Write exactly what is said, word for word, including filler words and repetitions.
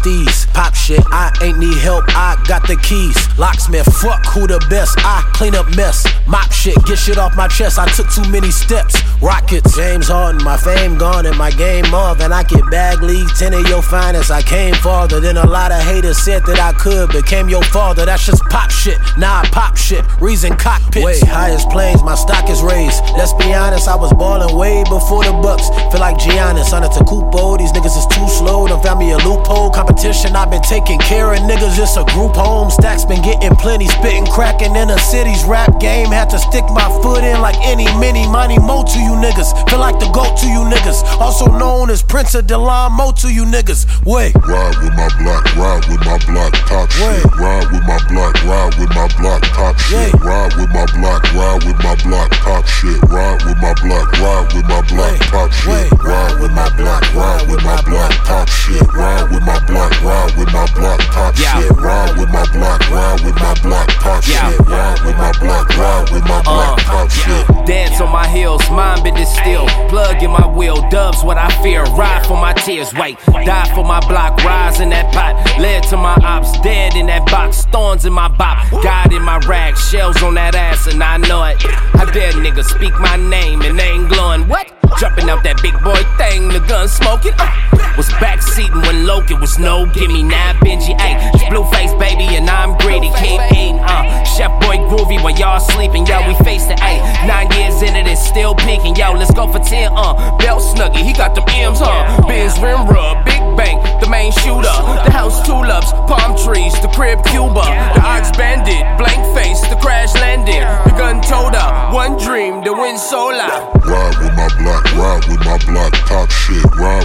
these. Pop shit, I ain't need help, I got the keys. Locksmith, fuck who the best, I clean up mess. Mop shit, get shit off my chest, I took too many steps. Rockets, James Harden, my fame gone and my game off. And I get bag league, ten of your finest, I came farther than a lot of haters said that I could. Became your father, that's just pop shit. Nah, pop shit, reason cockpits. Way highest planes, my stock is raised. Let's be honest, I was ballin' way before the Bucks. Feel like Giannis, on a Takupo, these niggas is too slow. Done found me a loophole, competition, I've been taking care of niggas. It's a group home, stacks been getting plenty. Spitting, cracking in the city's rap game. Had to stick my foot in like any, mini, money, mo to you niggas. Feel like the GOAT to you niggas. Also known as Prince of Delon Mo to you niggas. Wait. Ride with my block, ride with my block, top shit. Ride with my block, ride with my block, top shit. Ride with my block, ride with my block, top shit. Ride with my block, ride with my block, top shit. Ride with my block, ride with my block, top shit. Ride with my block, ride with my block, top shit. Ride with my block, ride with my block, top shit. Ride with my block, ride with my block, top shit. Dance on my heels, mind been still. Plug in my wheel, dubs what I fear. Ride for my tears, wait. Die for my block, rise in that pot. Led to my ops, dead in that box. Thorns in my bop, God in my rag. Shells on that ass and I know it. I dare niggas speak my name and they ain't glowing. What? Jumping out that big boy thing, the gun smoking. Uh, was backseating when Logan was no gimme. Now Benji, ayy. It's Blueface, baby, and I'm greedy. Keep eating, uh. Chef Boy groovy while y'all sleeping. Yo, we faced it, ayy. Nine years in it, it's still peaking. Yo, let's go for ten, uh. Belt Snuggie, he got them M's, huh? Benz rim rub, Big Bang, the main shooter. The house tulips, palm trees, the crib Cuba. The ox bandit, blank face, the crash landing. The gun toter, one dream, the wind so loud. Ride with my block, ride with my block, top shit. Ride